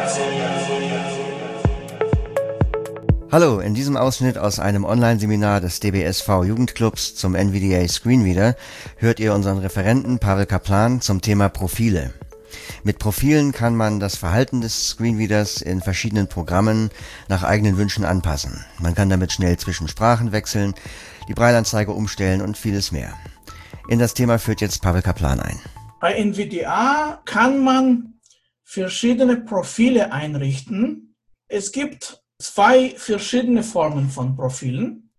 Hallo, in diesem Ausschnitt aus einem Online-Seminar des DBSV Jugendclubs zum NVDA Screenreader hört ihr unseren Referenten Pavel Kaplan zum Thema Profile. Mit Profilen kann man das Verhalten des Screenreaders in verschiedenen Programmen nach eigenen Wünschen anpassen. Man kann damit schnell zwischen Sprachen wechseln, die Brailleanzeige umstellen und vieles mehr. In das Thema führt jetzt Pavel Kaplan ein. Bei NVDA kann man verschiedene Profile einrichten. Es gibt zwei verschiedene Formen von Profilen.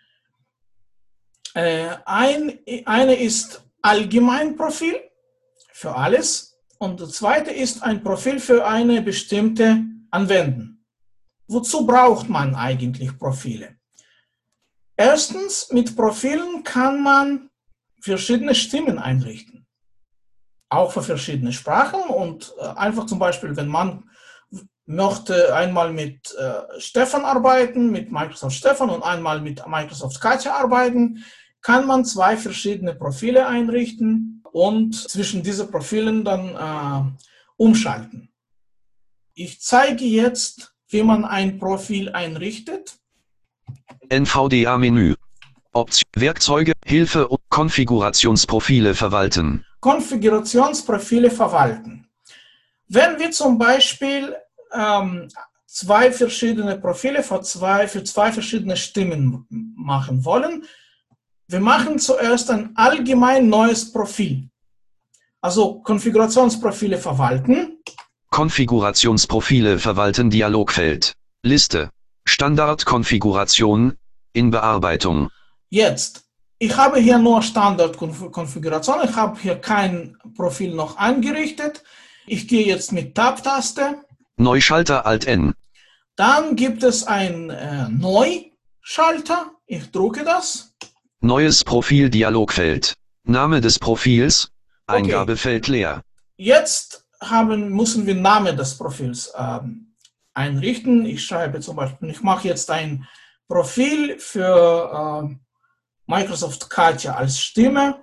Eine ist Allgemeinprofil für alles und das zweite ist ein Profil für eine bestimmte Anwendung. Wozu braucht man eigentlich Profile? Erstens, mit Profilen kann man verschiedene Stimmen einrichten, auch für verschiedene Sprachen und einfach zum Beispiel, wenn man möchte einmal mit Stefan arbeiten, mit Microsoft Stefan und einmal mit Microsoft Katja arbeiten, kann man zwei verschiedene Profile einrichten und zwischen diesen Profilen dann umschalten. Ich zeige jetzt, wie man ein Profil einrichtet. NVDA-Menü. Werkzeuge, Hilfe und Konfigurationsprofile verwalten. Konfigurationsprofile verwalten. Wenn wir zum Beispiel zwei verschiedene Profile für zwei verschiedene Stimmen machen wollen. Wir machen zuerst ein allgemein neues Profil. Also Konfigurationsprofile verwalten. Konfigurationsprofile verwalten Dialogfeld. Liste. Standardkonfiguration in Bearbeitung. Jetzt. Ich habe hier nur Standardkonfiguration. Ich habe hier kein Profil noch eingerichtet. Ich gehe jetzt mit Tab-Taste. Neuschalter Alt-N. Dann gibt es ein Neuschalter. Ich drücke das. Neues Profil Dialogfeld. Name des Profils. Eingabefeld leer. Jetzt müssen wir Name des Profils einrichten. Ich schreibe zum Beispiel, ich mache jetzt ein Profil für Microsoft Katja als Stimme.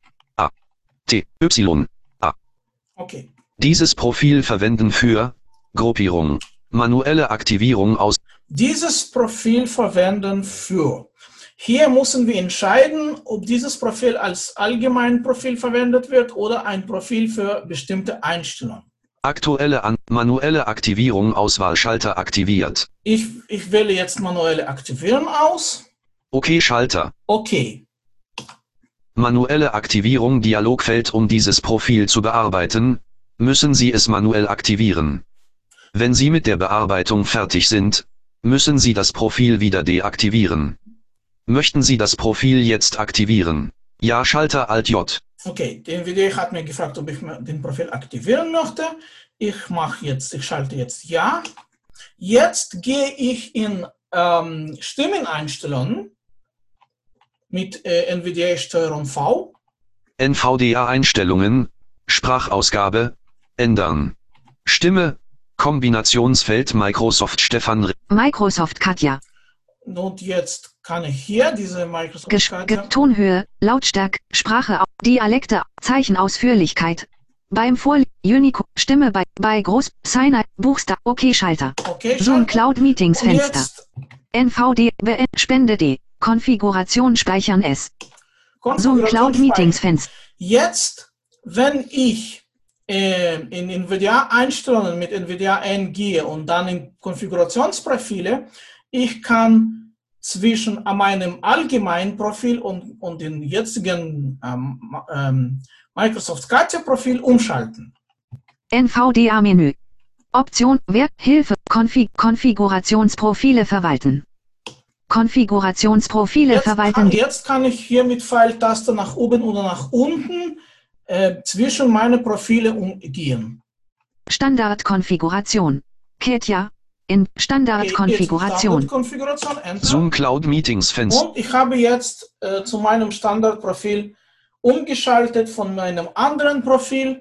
K-A-T-Y-A. Okay. Dieses Profil verwenden für Gruppierung. Manuelle Aktivierung aus. Dieses Profil verwenden für. Hier müssen wir entscheiden, ob dieses Profil als Allgemeinprofil verwendet wird oder ein Profil für bestimmte Einstellungen. Manuelle Aktivierung Auswahlschalter aktiviert. Ich wähle jetzt manuelle Aktivieren aus. Okay Schalter. Okay. Manuelle Aktivierung Dialogfeld. Um dieses Profil zu bearbeiten, müssen Sie es manuell aktivieren. Wenn Sie mit der Bearbeitung fertig sind, müssen Sie das Profil wieder deaktivieren. Möchten Sie das Profil jetzt aktivieren? Ja, Schalter Alt-J. Okay, der NVDA hat mir gefragt, ob ich den Profil aktivieren möchte. Ich schalte jetzt Ja. Jetzt gehe ich in Stimmeneinstellungen mit NVDA Steuerung V. NVDA-Einstellungen, Sprachausgabe, ändern. Stimme, Kombinationsfeld Microsoft Stefan. Microsoft Katja. Und jetzt kann ich hier diese Microsoft Katja. Tonhöhe, Lautstärke, Sprache, Dialekte, Zeichenausführlichkeit. Beim Unicode, Stimme bei Groß, Signer, Buchstaben, OK-Schalter. Okay, Zoom Cloud Meetings Fenster. NVD, Spende D, Konfiguration speichern S. Zoom Cloud Meetings Fenster. Jetzt, wenn ich in NVDA Einstellungen mit NVDA N gehe und dann in Konfigurationsprofile, ich kann zwischen meinem allgemeinen Profil und dem jetzigen Microsoft Katja Profil umschalten. NVDA-Menü. Option, Hilfe, Konfigurationsprofile verwalten. Konfigurationsprofile verwalten. Jetzt kann ich hier mit Pfeiltaste nach oben oder nach unten zwischen meine Profile gehen. Standardkonfiguration. Katja. In Standardkonfiguration. Zoom Cloud Meetings Fenster. Und ich habe jetzt zu meinem Standardprofil umgeschaltet von meinem anderen Profil.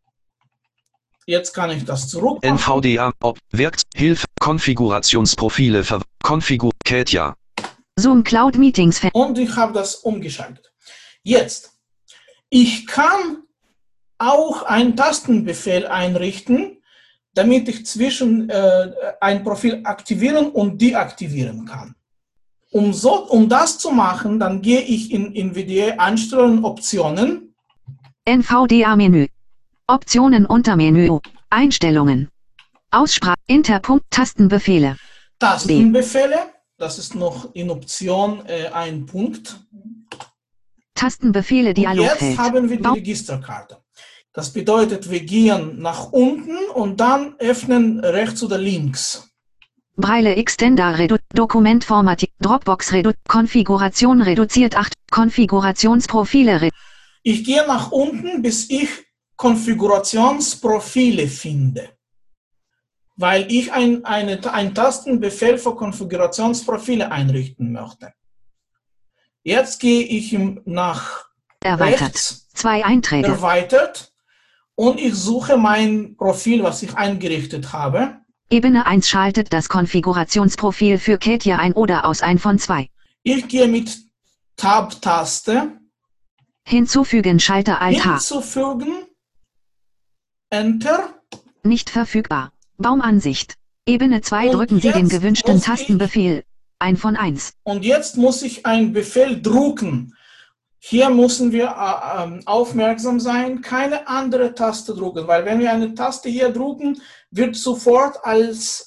Jetzt kann ich das zurück. NVDA, Hilfe, Konfigurationsprofile, Katja. Zoom Cloud Meetings. Und ich habe das umgeschaltet. Jetzt, ich kann auch einen Tastenbefehl einrichten, damit ich zwischen ein Profil aktivieren und deaktivieren kann. Um das zu machen, dann gehe ich in NVDA Einstellungen, Optionen. NVDA-Menü. Optionen Untermenü. Einstellungen. Aussprache. Interpunkt. Tastenbefehle. Tastenbefehle. Das ist noch in Option ein Punkt. Tastenbefehle Dialogfeld. Jetzt haben wir die Registerkarte. Das bedeutet, wir gehen nach unten und dann öffnen rechts oder links. Braille Extender Dokument formatiert. Dropbox Konfiguration reduziert 8. Konfigurationsprofile. Ich gehe nach unten, bis ich Konfigurationsprofile finde. Weil ich einen Tastenbefehl für Konfigurationsprofile einrichten möchte. Jetzt gehe ich nach Erweitert. Rechts, 2 Einträge. Erweitert und ich suche mein Profil, was ich eingerichtet habe. Ebene 1 schaltet das Konfigurationsprofil für Katja ein oder aus ein von 2. Ich gehe mit Tab-Taste. Hinzufügen Schalter Alt-H. Hinzufügen. Enter. Nicht verfügbar. Baumansicht. Ebene 2 Und drücken Sie den jetzt gewünschten muss Tastenbefehl. Ein von 1. Und jetzt muss ich einen Befehl drucken. Hier müssen wir aufmerksam sein, keine andere Taste drucken, weil wenn wir eine Taste hier drucken, wird sofort als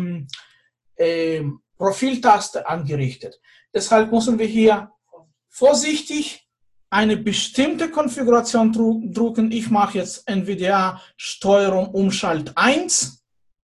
Profiltaste angerichtet. Deshalb müssen wir hier vorsichtig eine bestimmte Konfiguration drucken. Ich mache jetzt NVDA Steuerung Umschalt 1.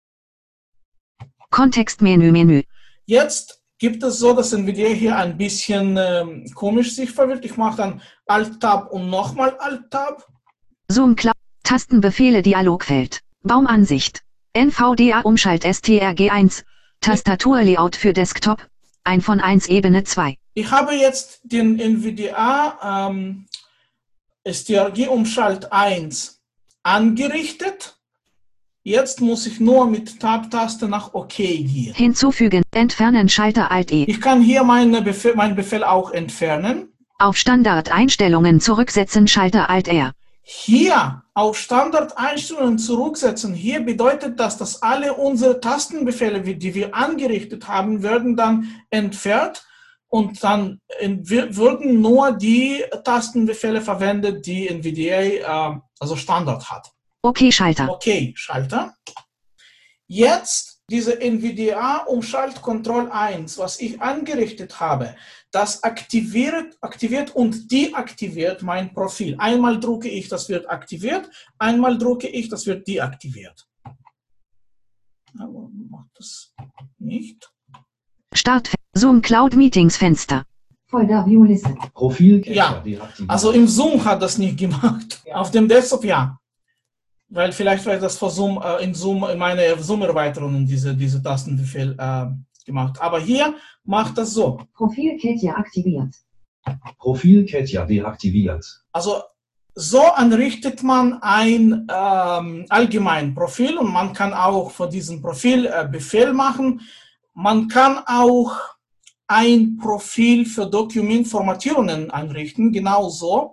Kontextmenü. Jetzt gibt es so, dass NVDA hier ein bisschen komisch sich verwirrt. Ich mache dann Alt-Tab und nochmal Alt-Tab. Zoom Cloud. Tastenbefehle Dialogfeld. Baumansicht. NVDA Umschalt STRG1. Tastaturlayout für Desktop. Ein von 1 Ebene 2. Ich habe jetzt den NVDA STRG Umschalt 1 angerichtet. Jetzt muss ich nur mit Tab-Taste nach OK gehen. Hinzufügen, entfernen Schalter Alt-E. Ich kann hier meinen Befehl auch entfernen. Auf Standardeinstellungen zurücksetzen Schalter Alt-R. Hier auf Standardeinstellungen zurücksetzen, hier bedeutet das, dass alle unsere Tastenbefehle, die wir angerichtet haben, werden dann entfernt und dann würden nur die Tastenbefehle verwendet, die NVDA also Standard hat. Okay, Schalter. Okay, Schalter. Jetzt diese NVDA Umschalt Control 1, was ich angerichtet habe, das aktiviert und deaktiviert mein Profil. Einmal drücke ich, das wird aktiviert, einmal drücke ich, das wird deaktiviert. Aber macht das nicht. Start Zoom Cloud Meetings Fenster. Folder View Liste. Profil Ja, also im Zoom hat das nicht gemacht. Ja. Auf dem Desktop ja. Weil vielleicht war das vor Zoom, in meine Zoom-Erweiterungen diese Tastenbefehl gemacht. Aber hier macht das so. Profil Katja aktiviert. Profil Katja deaktiviert. Also so anrichtet man ein allgemein Profil und man kann auch für diesen Profil Befehl machen. Man kann auch ein Profil für Dokumentformatierungen einrichten, genauso.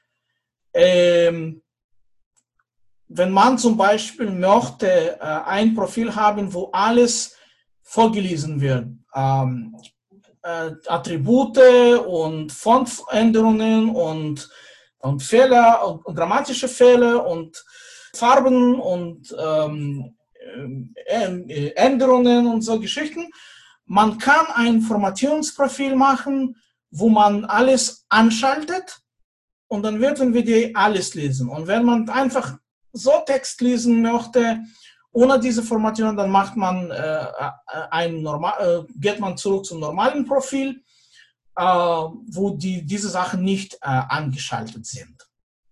Wenn man zum Beispiel möchte ein Profil haben, wo alles vorgelesen wird, Attribute und Fontänderungen und Fehler und grammatische Fehler und Farben und Änderungen und so Geschichten. Man kann ein Formatierungsprofil machen, wo man alles anschaltet und dann werden wir die alles lesen. Und wenn man einfach so Text lesen möchte, ohne diese Formatierung, dann macht man geht man zurück zum normalen Profil, wo diese Sachen nicht angeschaltet sind.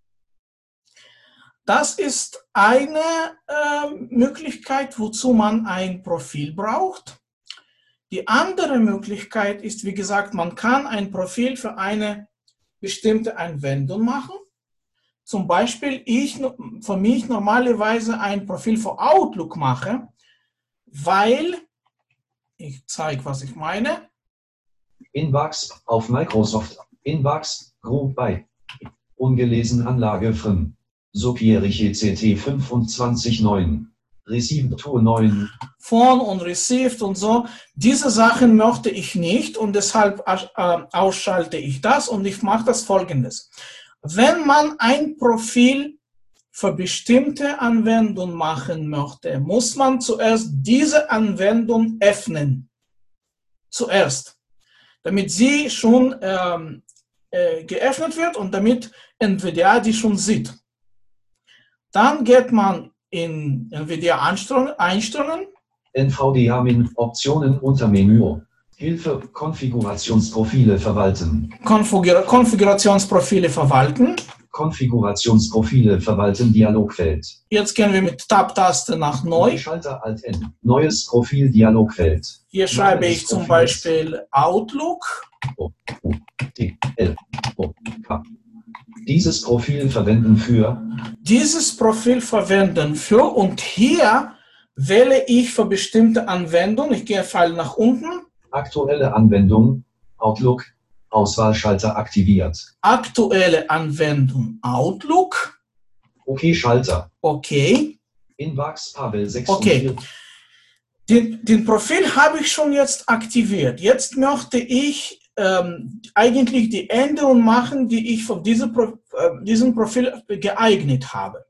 Das ist eine Möglichkeit, wozu man ein Profil braucht. Die andere Möglichkeit ist, wie gesagt, man kann ein Profil für eine bestimmte Anwendung machen. Zum Beispiel, für mich normalerweise ein Profil für Outlook mache, weil, ich zeige, was ich meine. Inbox auf Microsoft. Inbox, Group by. Ungelesen Anlage from. Subjährige CT 25.9. Received to 9. Phone und Received und so. Diese Sachen möchte ich nicht und deshalb ausschalte ich das und ich mache das Folgendes. Wenn man ein Profil für bestimmte Anwendungen machen möchte, muss man zuerst diese Anwendung öffnen. Zuerst. Damit sie schon geöffnet wird und damit NVIDIA die schon sieht. Dann geht man in NVIDIA Einstellungen. NVDA Min Optionen unter Menü. Hilfe, Konfigurationsprofile verwalten. Konfigurationsprofile verwalten. Konfigurationsprofile verwalten Dialogfeld. Jetzt gehen wir mit Tab-Taste nach Neu. Schalter Alt N. Neues Profil Dialogfeld. Hier schreibe ich zum Beispiel Outlook. O, U, T, L, O, K. Dieses Profil verwenden für. Dieses Profil verwenden für und hier wähle ich für bestimmte Anwendungen. Ich gehe Pfeil nach unten. Aktuelle Anwendung, Outlook, Auswahlschalter aktiviert. Aktuelle Anwendung, Outlook. Okay, Schalter. Okay. Inbox Pavel 6. Okay. Den Profil habe ich schon jetzt aktiviert. Jetzt möchte ich eigentlich die Änderungen machen, die ich für diesem Profil geeignet habe.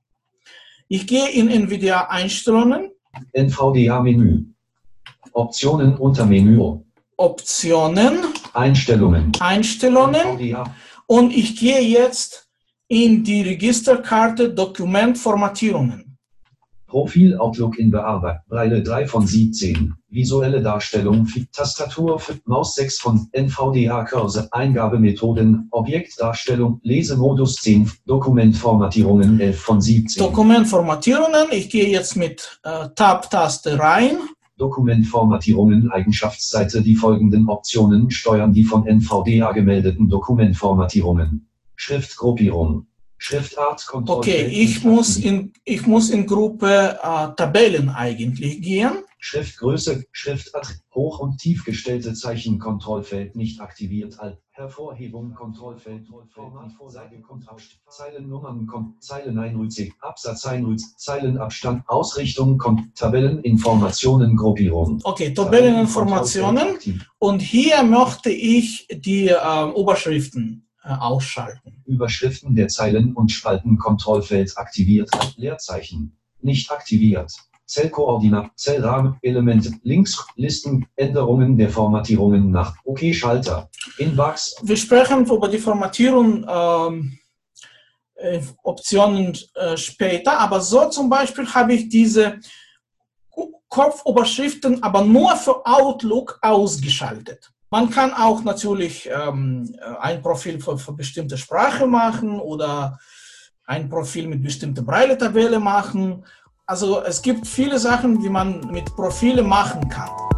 Ich gehe in NVIDIA Einstellungen. NVDA Menü. Optionen unter Menü. Optionen. Einstellungen. Einstellungen. NVDA. Und ich gehe jetzt in die Registerkarte Dokumentformatierungen. Profil Outlook in Bearbeitung. Breite 3 von 17. Visuelle Darstellung. Tastatur für Maus 6 von NVDA Cursor. Eingabemethoden. Objektdarstellung. Lesemodus 10. Dokumentformatierungen 11 von 17. Dokumentformatierungen. Ich gehe jetzt mit Tab-Taste rein. Dokumentformatierungen Eigenschaftsseite. Die folgenden Optionen steuern die von NVDA gemeldeten Dokumentformatierungen. Schriftgruppierung. Schriftart, Kontrolle. Okay, ich muss in Gruppe Tabellen eigentlich gehen. Schriftgröße, Schriftart, hoch- und tief gestellte Zeichen, Kontrollfeld nicht aktiviert. Hervorhebung, Kontrollfeld, Format, Seite, Zeilennummern, Zeilen 1, Absatz 1, Zeilenabstand, Ausrichtung, Tabelleninformationen, Gruppierung. Okay, Tabelleninformationen. Und hier möchte ich die Oberschriften ausschalten. Überschriften der Zeilen und Spalten Kontrollfeld aktiviert, Leerzeichen nicht aktiviert. Zellkoordinat, Zellrahmen, Elemente, Links, Listen, Änderungen der Formatierungen nach OK-Schalter. Inbox. Wir sprechen über die Formatierung Optionen später, aber so zum Beispiel habe ich diese Kopfoberschriften aber nur für Outlook ausgeschaltet. Man kann auch natürlich ein Profil für bestimmte Sprache machen oder ein Profil mit bestimmter Braille-Tabelle machen. Also es gibt viele Sachen, die man mit Profile machen kann.